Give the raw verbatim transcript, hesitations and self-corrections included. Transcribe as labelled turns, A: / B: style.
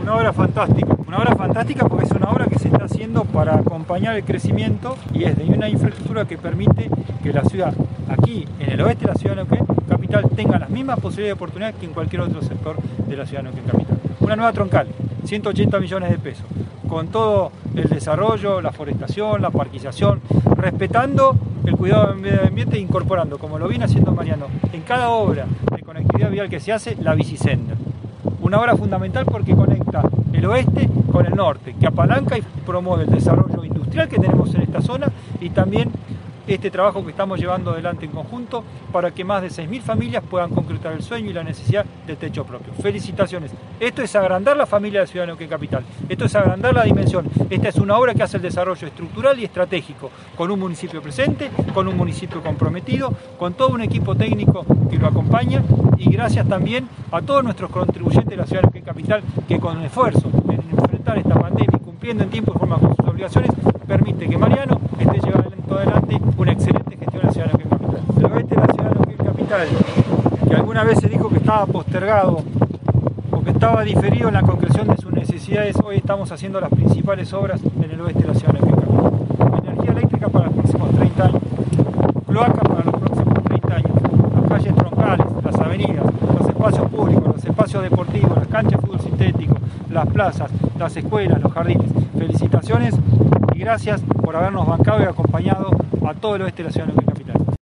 A: Una obra fantástica, una obra fantástica porque es una obra que se está haciendo para acompañar el crecimiento y es de una infraestructura que permite que la ciudad, aquí en el oeste de la ciudad de Neuquén Capital, tenga las mismas posibilidades de oportunidad que en cualquier otro sector de la ciudad de Neuquén Capital. Una nueva troncal, ciento ochenta millones de pesos, con todo el desarrollo, la forestación, la parquización, respetando el cuidado del medio ambiente e incorporando, como lo viene haciendo Mariano, en cada obra de conectividad vial que se hace, la bicisenda. Una obra fundamental porque conecta el oeste con el norte, que apalanca y promueve el desarrollo industrial que tenemos en esta zona y también este trabajo que estamos llevando adelante en conjunto para que más de seis mil familias puedan concretar el sueño y la necesidad de techo propio. Felicitaciones. Esto es agrandar la familia de Ciudad de Neuquén Capital. Esto es agrandar la dimensión. Esta es una obra que hace el desarrollo estructural y estratégico, con un municipio presente, con un municipio comprometido, con todo un equipo técnico que lo acompaña y gracias también a todos nuestros contribuyentes de la Ciudad de Neuquén Capital que con esfuerzo en enfrentar esta pandemia y cumpliendo en tiempo y forma con sus obligaciones, permite que Mariano esté llevando adelante una excelente gestión en la Ciudad de Neuquén Capital. El oeste de la Ciudad de Neuquén Capital, que alguna vez se dijo que estaba postergado o que estaba diferido en la concreción de sus necesidades, hoy estamos haciendo las principales obras en el oeste de la Ciudad de Neuquén Capital. Energía eléctrica para los próximos treinta años, cloaca para los próximos treinta años, las calles troncales, las avenidas, los espacios públicos, los espacios deportivos, las canchas de fútbol sintético, las plazas, las escuelas, los jardines. Felicitaciones y gracias por habernos bancado y acompañado a todo el oeste de la Ciudad de Neuquén.